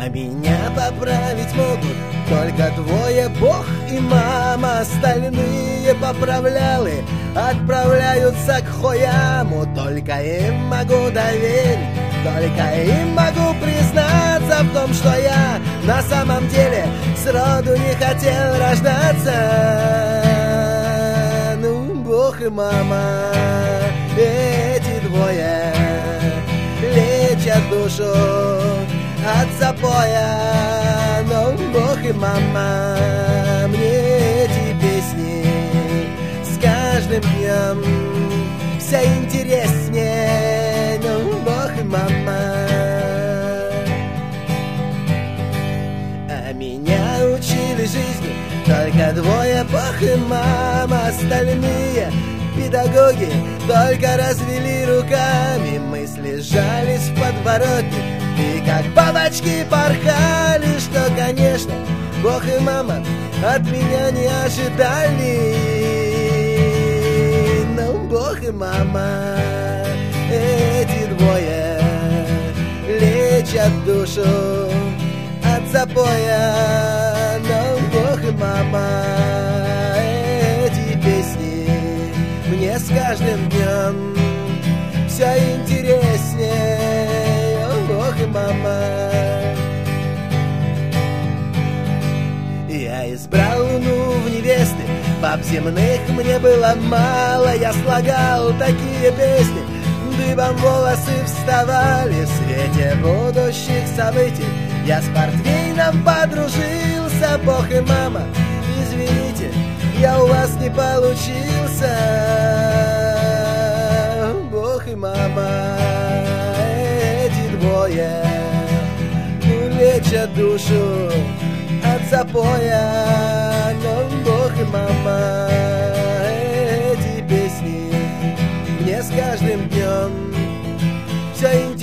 А меня поправить могут только двое, Бог и мама. Остальные поправлялы отправляются к хуяму. Только им могу доверить, только им могу признаться в том, что я на самом деле сроду не хотел рождаться. Ну, Бог и мама, эти двое лечат душу от запоя. Но Бог и мама мне эти песни с каждым днем все интереснее. Ну, Бог и мама. А меня учили жизни только двое, Бог и мама. Остальные педагоги только развели руками. Мысли сжались в подбородке и как бабочки порхали, что, конечно, Бог и мама от меня не ожидали. Но Бог и мама, эти двое лечат душу от запоя. Но Бог и мама, эти песни мне с каждым днем все интереснее. О, Бог и мама. Я избрал Луну в невесты, баб земных мне было мало. Я слагал такие песни, дыбом волосы вставали в свете будущих событий. Я с портвейном подружился, Бог и мама, извините, я у вас не получился. Бог и мама, эти двое лечат душу от запоя. Но Бог и мама, эти песни мне с каждым днем все